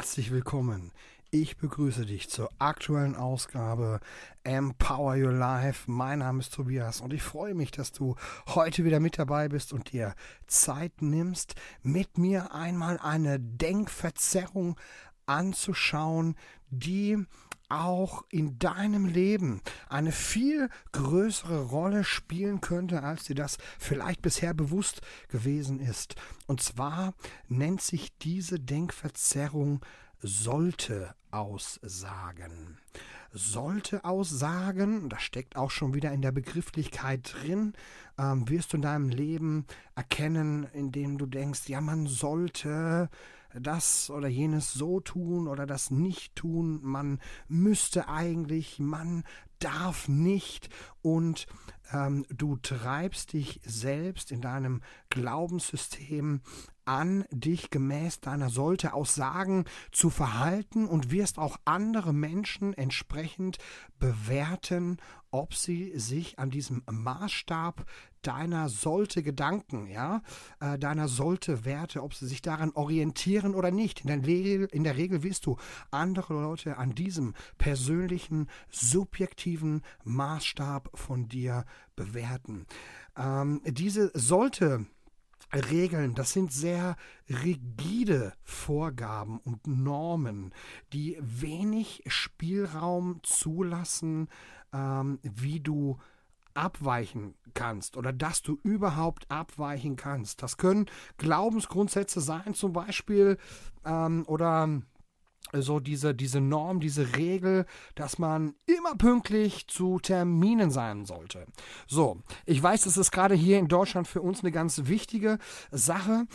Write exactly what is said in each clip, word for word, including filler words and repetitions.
Herzlich willkommen. Ich begrüße dich zur aktuellen Ausgabe Empower Your Life. Mein Name ist Tobias und ich freue mich, dass du heute wieder mit dabei bist und dir Zeit nimmst, mit mir einmal eine Denkverzerrung anzuschauen, die auch in deinem Leben eine viel größere Rolle spielen könnte, als dir das vielleicht bisher bewusst gewesen ist. Und zwar nennt sich diese Denkverzerrung sollte aussagen. Sollte aussagen, das steckt auch schon wieder in der Begrifflichkeit drin, ähm, wirst du in deinem Leben erkennen, indem du denkst, ja, man sollte das oder jenes so tun oder das nicht tun, man müsste eigentlich, man darf nicht und ähm, du treibst dich selbst in deinem Glaubenssystem an, dich gemäß deiner Sollte-Aussagen zu verhalten und wirst auch andere Menschen entsprechend bewerten, ob sie sich an diesem Maßstab deiner Sollte-Gedanken, ja, äh, deiner Sollte-Werte, ob sie sich daran orientieren oder nicht. In der Regel, in der Regel wirst du andere Leute an diesem persönlichen, subjektiven Maßstab von dir bewerten. Ähm, diese Sollte Regeln, das sind sehr rigide Vorgaben und Normen, die wenig Spielraum zulassen, ähm, wie du abweichen kannst oder dass du überhaupt abweichen kannst. Das können Glaubensgrundsätze sein zum Beispiel ähm, oder so diese, diese Norm, diese Regel, dass man immer pünktlich zu Terminen sein sollte. So, ich weiß, das ist gerade hier in Deutschland für uns eine ganz wichtige Sache.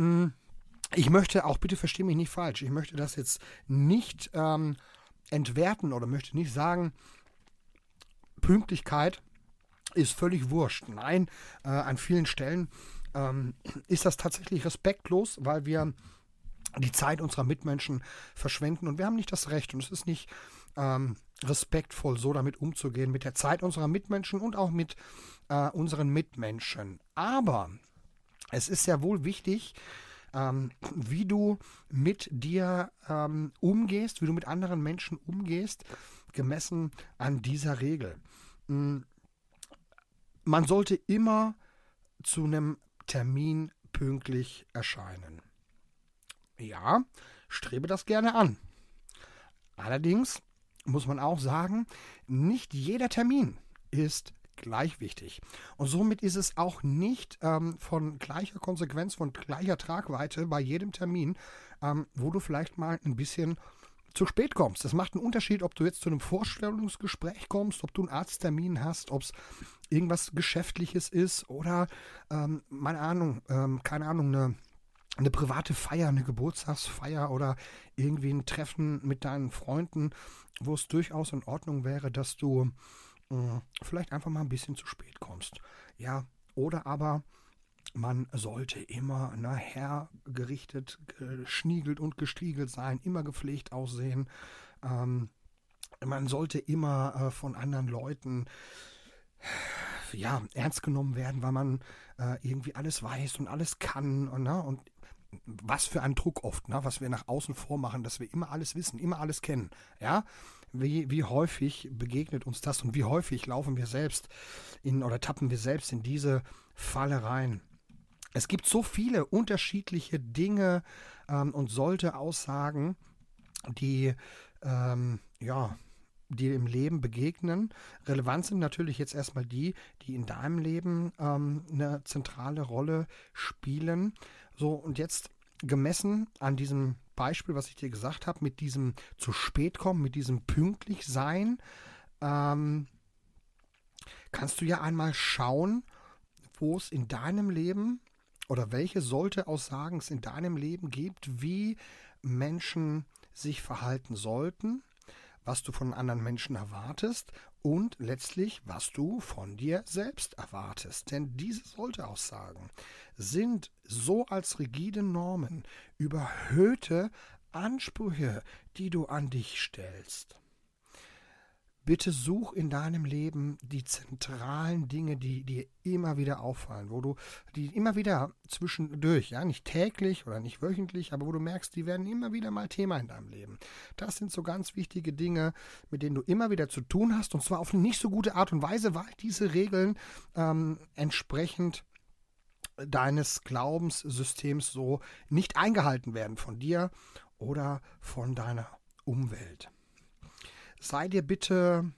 Ich möchte auch, bitte verstehe mich nicht falsch, ich möchte das jetzt nicht ähm, entwerten oder möchte nicht sagen, Pünktlichkeit ist völlig wurscht. Nein, äh, an vielen Stellen ähm, ist das tatsächlich respektlos, weil wir die Zeit unserer Mitmenschen verschwenden und wir haben nicht das Recht und es ist nicht ähm, respektvoll, so damit umzugehen, mit der Zeit unserer Mitmenschen und auch mit äh, unseren Mitmenschen. Aber es ist ja wohl wichtig, ähm, wie du mit dir ähm, umgehst, wie du mit anderen Menschen umgehst, gemessen an dieser Regel. Man sollte immer zu einem Termin pünktlich erscheinen. Ja, strebe das gerne an. Allerdings muss man auch sagen, nicht jeder Termin ist gleich wichtig. Und somit ist es auch nicht ähm, von gleicher Konsequenz, von gleicher Tragweite bei jedem Termin, ähm, wo du vielleicht mal ein bisschen zu spät kommst. Das macht einen Unterschied, ob du jetzt zu einem Vorstellungsgespräch kommst, ob du einen Arzttermin hast, ob es irgendwas Geschäftliches ist oder, ähm, meine Ahnung, ähm, keine Ahnung, eine eine private Feier, eine Geburtstagsfeier oder irgendwie ein Treffen mit deinen Freunden, wo es durchaus in Ordnung wäre, dass du äh, vielleicht einfach mal ein bisschen zu spät kommst. Ja, oder aber man sollte immer nachher gerichtet, geschniegelt und gestriegelt sein, immer gepflegt aussehen. Ähm, man sollte immer äh, von anderen Leuten ja, ernst genommen werden, weil man äh, irgendwie alles weiß und alles kann und, ne, und was für ein Druck oft, ne, was wir nach außen vormachen, dass wir immer alles wissen, immer alles kennen, ja, wie, wie häufig begegnet uns das und wie häufig laufen wir selbst in oder tappen wir selbst in diese Falle rein. Es gibt so viele unterschiedliche Dinge ähm, und sollte Aussagen, die ähm, ja, die im Leben begegnen. Relevant sind natürlich jetzt erstmal die, die in deinem Leben ähm, eine zentrale Rolle spielen. So, und jetzt gemessen an diesem Beispiel, was ich dir gesagt habe, mit diesem zu spät kommen, mit diesem pünktlich sein, ähm, kannst du ja einmal schauen, wo es in deinem Leben oder welche sollte Aussagen es in deinem Leben gibt, wie Menschen sich verhalten sollten, was du von anderen Menschen erwartest und letztlich, was du von dir selbst erwartest. Denn diese Sollte-Aussagen sind so als rigide Normen überhöhte Ansprüche, die du an dich stellst. Bitte such in deinem Leben die zentralen Dinge, die dir immer wieder auffallen, wo du die immer wieder zwischendurch, ja, nicht täglich oder nicht wöchentlich, aber wo du merkst, die werden immer wieder mal Thema in deinem Leben. Das sind so ganz wichtige Dinge, mit denen du immer wieder zu tun hast, und zwar auf eine nicht so gute Art und Weise, weil diese Regeln ähm, entsprechend deines Glaubenssystems so nicht eingehalten werden von dir oder von deiner Umwelt. Sei dir bitte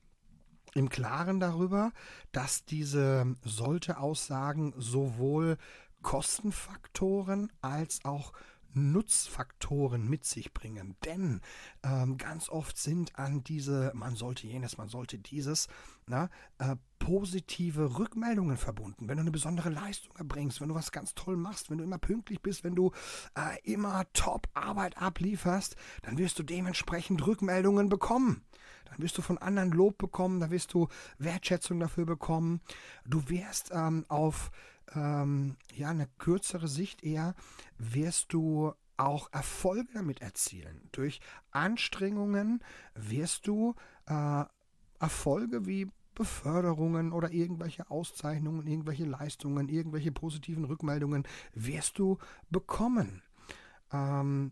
im Klaren darüber, dass diese Sollte-Aussagen sowohl Kostenfaktoren als auch Nutzfaktoren mit sich bringen. Denn ähm, ganz oft sind an diese, man sollte jenes, man sollte dieses, na, äh, positive Rückmeldungen verbunden. Wenn du eine besondere Leistung erbringst, wenn du was ganz toll machst, wenn du immer pünktlich bist, wenn du äh, immer Top-Arbeit ablieferst, dann wirst du dementsprechend Rückmeldungen bekommen. Dann wirst du von anderen Lob bekommen, dann wirst du Wertschätzung dafür bekommen. Du wirst ähm, auf ähm, ja, eine kürzere Sicht eher, wirst du auch Erfolge damit erzielen. Durch Anstrengungen wirst du äh, Erfolge wie Beförderungen oder irgendwelche Auszeichnungen, irgendwelche Leistungen, irgendwelche positiven Rückmeldungen wirst du bekommen. Ähm,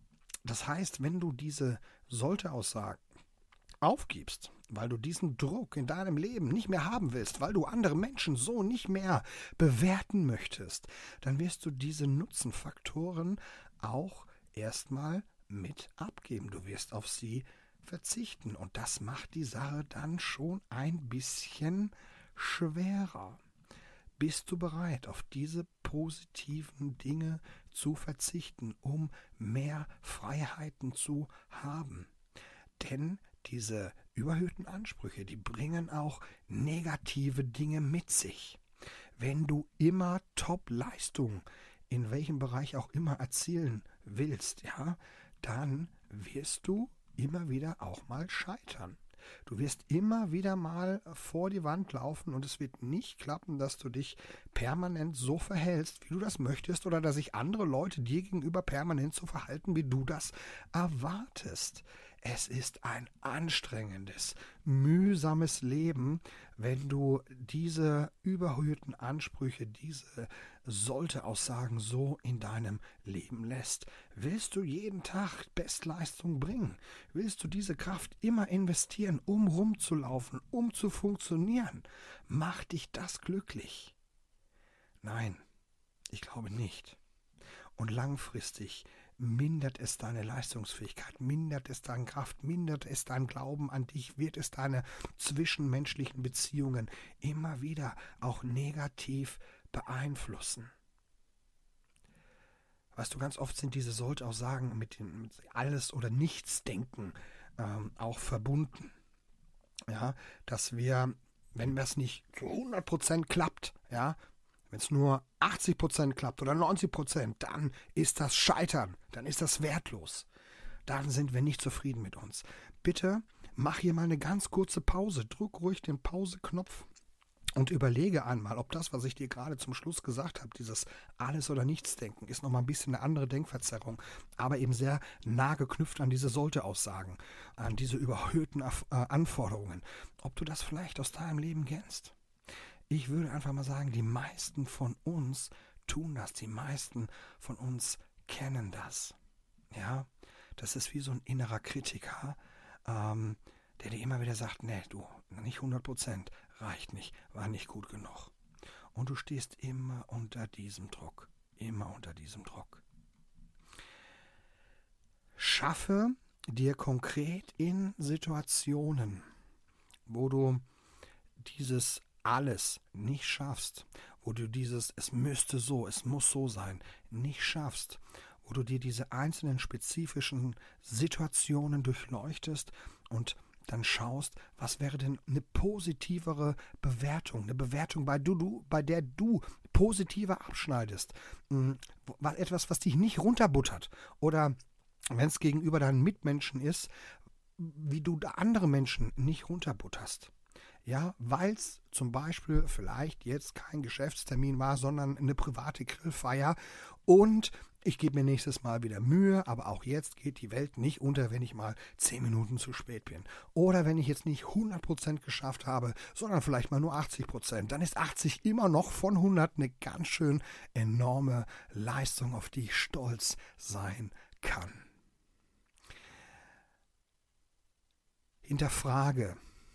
das heißt, wenn du diese Sollte-Aussagen aufgibst, weil du diesen Druck in deinem Leben nicht mehr haben willst, weil du andere Menschen so nicht mehr bewerten möchtest, dann wirst du diese Nutzenfaktoren auch erstmal mit abgeben. Du wirst auf sie verzichten, und das macht die Sache dann schon ein bisschen schwerer. Bist du bereit, auf diese positiven Dinge zu verzichten, um mehr Freiheiten zu haben? Denn diese überhöhten Ansprüche, die bringen auch negative Dinge mit sich. Wenn du immer Top-Leistung in welchem Bereich auch immer erzielen willst, ja, dann wirst du immer wieder auch mal scheitern. Du wirst immer wieder mal vor die Wand laufen, und es wird nicht klappen, dass du dich permanent so verhältst, wie du das möchtest, oder dass sich andere Leute dir gegenüber permanent so verhalten, wie du das erwartest. Es ist ein anstrengendes, mühsames Leben, wenn du diese überhöhten Ansprüche, diese Sollte-Aussagen so in deinem Leben lässt. Willst du jeden Tag Bestleistung bringen? Willst du diese Kraft immer investieren, um rumzulaufen, um zu funktionieren? Macht dich das glücklich? Nein, ich glaube nicht. Und langfristig mindert es deine Leistungsfähigkeit, mindert es deine Kraft, mindert es dein Glauben an dich, wird es deine zwischenmenschlichen Beziehungen immer wieder auch negativ beeinflussen. Weißt du, ganz oft sind diese Sollte-Aussagen mit dem mit Alles- oder Nichts-Denken ähm, auch verbunden. Ja, dass wir, wenn das nicht zu hundert Prozent klappt, ja, wenn es nur achtzig Prozent klappt oder neunzig Prozent, dann ist das Scheitern, dann ist das wertlos. Dann sind wir nicht zufrieden mit uns. Bitte mach hier mal eine ganz kurze Pause. Drück ruhig den Pause-Knopf und überlege einmal, ob das, was ich dir gerade zum Schluss gesagt habe, dieses Alles- oder Nichts-Denken, ist nochmal ein bisschen eine andere Denkverzerrung, aber eben sehr nah geknüpft an diese Sollte-Aussagen, an diese überhöhten Anforderungen. Ob du das vielleicht aus deinem Leben kennst? Ich würde einfach mal sagen, die meisten von uns tun das, die meisten von uns kennen das. Ja, das ist wie so ein innerer Kritiker, ähm, der dir immer wieder sagt, nee, du, nicht hundert Prozent, reicht nicht, war nicht gut genug. Und du stehst immer unter diesem Druck, immer unter diesem Druck. Schaffe dir konkret in Situationen, wo du dieses alles nicht schaffst, wo du dieses es müsste so, es muss so sein, nicht schaffst, wo du dir diese einzelnen spezifischen Situationen durchleuchtest und dann schaust, was wäre denn eine positivere Bewertung, eine Bewertung, bei, du, du, bei der du positiver abschneidest, etwas, was dich nicht runterbuttert, oder wenn es gegenüber deinen Mitmenschen ist, wie du andere Menschen nicht runterbutterst. Ja, weil es zum Beispiel vielleicht jetzt kein Geschäftstermin war, sondern eine private Grillfeier und Ich gebe mir nächstes Mal wieder Mühe, aber auch jetzt geht die Welt nicht unter, wenn ich mal zehn Minuten zu spät bin. Oder wenn ich jetzt nicht hundert Prozent geschafft habe, sondern vielleicht mal nur achtzig Prozent. Dann ist achtzig immer noch von hundert eine ganz schön enorme Leistung, auf die ich stolz sein kann. Hinterfrage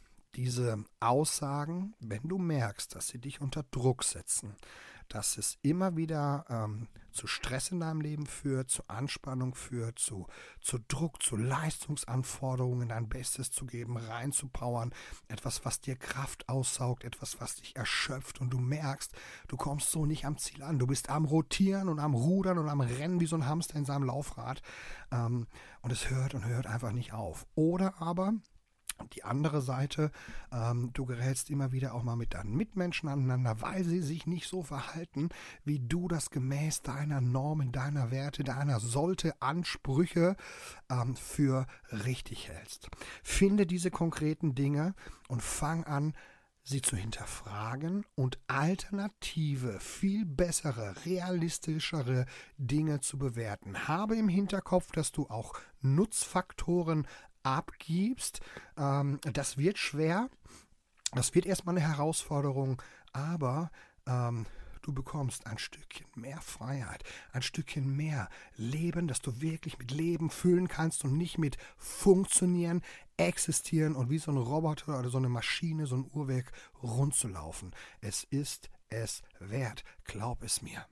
diese Aussagen, wenn du merkst, dass sie dich unter Druck setzen, dass es immer wieder ähm, zu Stress in deinem Leben führt, zu Anspannung führt, zu, zu Druck, zu Leistungsanforderungen, dein Bestes zu geben, reinzupowern, etwas, was dir Kraft aussaugt, etwas, was dich erschöpft und du merkst, du kommst so nicht am Ziel an. Du bist am Rotieren und am Rudern und am Rennen wie so ein Hamster in seinem Laufrad ähm, und es hört und hört einfach nicht auf. Oder aber die andere Seite, ähm, du gerätst immer wieder auch mal mit deinen Mitmenschen aneinander, weil sie sich nicht so verhalten, wie du das gemäß deiner Normen, deiner Werte, deiner sollte Ansprüche ähm, für richtig hältst. Finde diese konkreten Dinge und fang an, sie zu hinterfragen und alternative, viel bessere, realistischere Dinge zu bewerten. Habe im Hinterkopf, dass du auch Nutzfaktoren abgibst. Ähm, das wird schwer. Das wird erstmal eine Herausforderung, aber ähm, du bekommst ein Stückchen mehr Freiheit, ein Stückchen mehr Leben, dass du wirklich mit Leben füllen kannst und nicht mit funktionieren, existieren und wie so ein Roboter oder so eine Maschine, so ein Uhrwerk rund zu laufen. Es ist es wert, glaub es mir.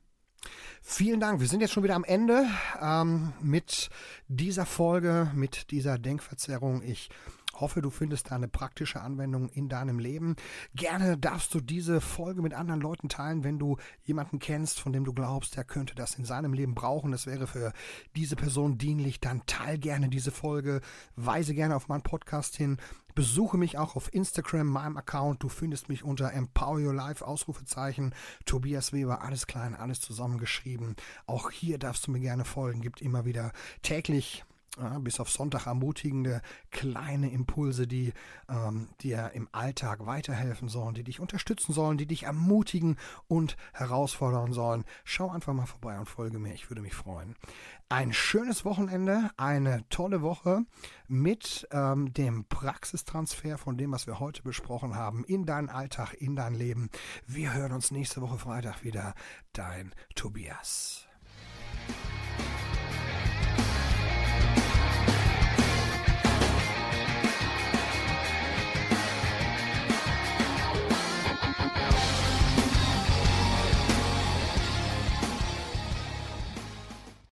Vielen Dank. Wir sind jetzt schon wieder am Ende ähm, mit dieser Folge, mit dieser Denkverzerrung. Ich hoffe, du findest da eine praktische Anwendung in deinem Leben. Gerne darfst du diese Folge mit anderen Leuten teilen, wenn du jemanden kennst, von dem du glaubst, der könnte das in seinem Leben brauchen. Das wäre für diese Person dienlich. Dann teil gerne diese Folge, weise gerne auf meinen Podcast hin. Besuche mich auch auf Instagram, meinem Account. Du findest mich unter Empower Your Life, Ausrufezeichen, Tobias Weber, alles klein, alles zusammengeschrieben. Auch hier darfst du mir gerne folgen. Gibt immer wieder täglich, ja, bis auf Sonntag ermutigende kleine Impulse, die ähm, dir im Alltag weiterhelfen sollen, die dich unterstützen sollen, die dich ermutigen und herausfordern sollen. Schau einfach mal vorbei und folge mir. Ich würde mich freuen. Ein schönes Wochenende, eine tolle Woche mit ähm, dem Praxistransfer von dem, was wir heute besprochen haben, in deinen Alltag, in dein Leben. Wir hören uns nächste Woche Freitag wieder. Dein Tobias.